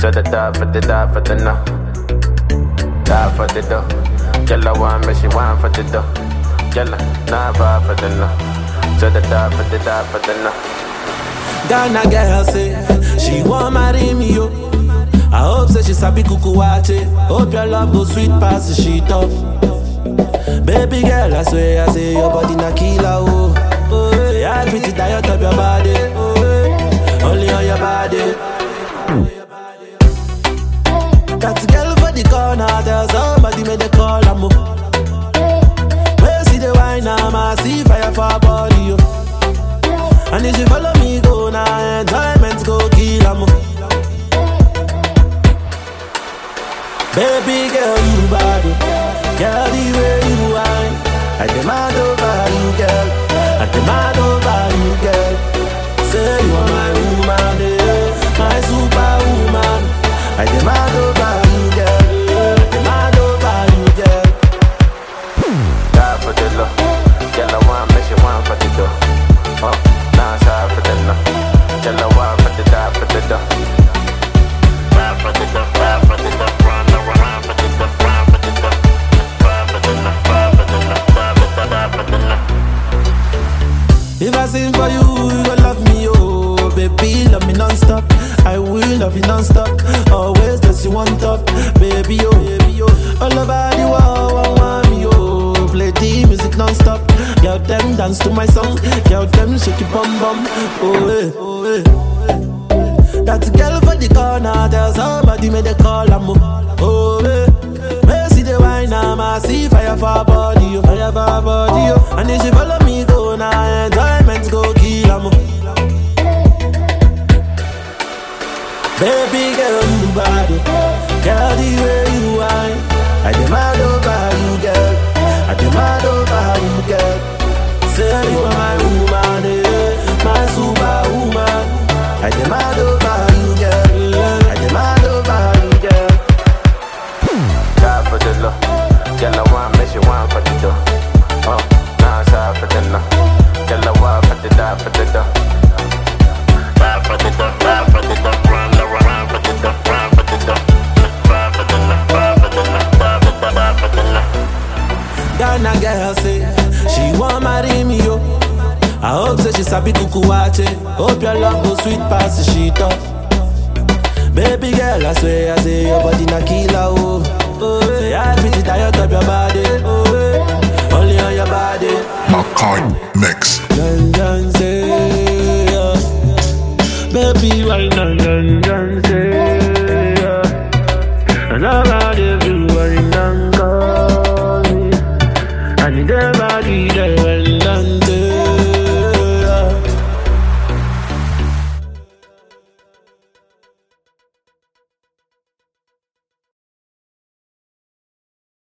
So the die for the no. Die for the dough. Girl, I want me, she want for the dough. Girl, nah vibe for the no. So the die for the no. Ghana girl say she want marry me yo. I hope say she sabi kuku wache. Hope your love go sweet past the sheet up. Baby girl, I swear I say your body na killer oh. Oh, yeah, I beat it diet of your body. Oh, only on your body. Got a girl for the corner, there's somebody made the call I'm where see the wine, I see fire for her body yo. And if you follow me, go now, enjoyment go kill em. Baby girl, you bad, girl, the way you whine, I demand over you, girl, I demand over you, girl. Say you are my woman, my superwoman. I demand over you, girl, I demand over you, girl. Die for the love, girl, I want me, she want for the dough. Oh. Nah, sorry for the no. Tell her why for the die for the dough. Ride for the dough, ride for the dough, ride for the dough, ride for the dough, ride for the dough, ride for the dough, ride for the dough. If I sing for you, you gon' love me, oh baby, love me non-stop. I will love you non-stop. Always just you on top, baby, oh, baby, oh. All over the world, want me, oh. Play the music non-stop. Girl, them dance to my song. Girl, them shake it bum bum. Oh, eh, oh, eh. That girl for the corner, there's somebody made a call. I'm oh, eh. Where see the wine, I see fire for her body, oh. Fire for her body, oh. And if she follow me, go now, enjoyment go kill, I'm baby girl, you bad, girl, the way you whine, I demand over you, girl, I demand over you, girl. Say you are my woman, my superwoman. I demand over you, girl, I demand over you, girl. Die for the love, girl, I want me, she want for the dough. Oh, nah, sorry for the no. Girl, I want for the die for the dough. Ride for the dough, ride for the dough, ride for the dough, ride for the dough, ride for the dough, ride for the dough, ride for the dough. Ghana girl say she want marry me yo. I hope say she sabi kuku wache. Hope your love go sweet past the sheet up. Baby girl, I swear I say your body na killer oh. Oh, say I beat it diet of your body. Oh, only on your body. Makai Mix. Dun say, baby, why dun say, and about everybody done call me. I need everybody there and done